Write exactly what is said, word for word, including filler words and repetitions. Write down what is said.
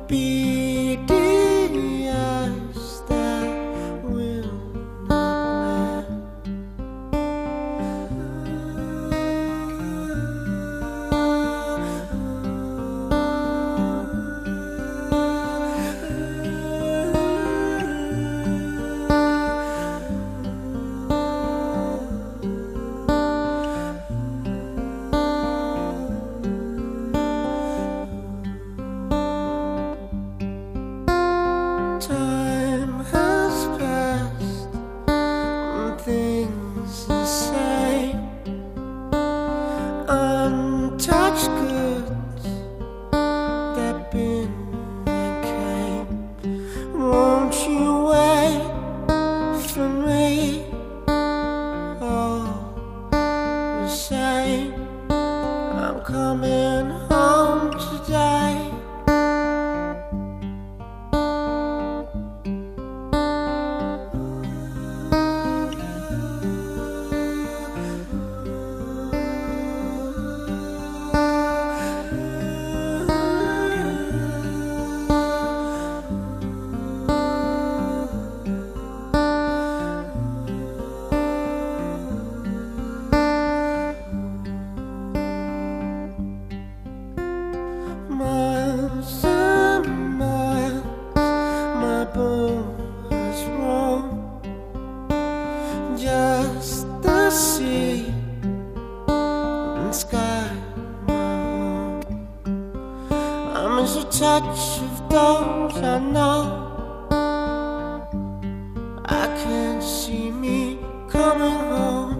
be the eyes that will not Time has passed and things the same. Untouched goods that been and came. Won't you wait for me? All the same, I'm coming home today. Miles and miles, my boat has roamed. Just the sea and sky, my home. I miss the touch of those I know. I can't see me coming home.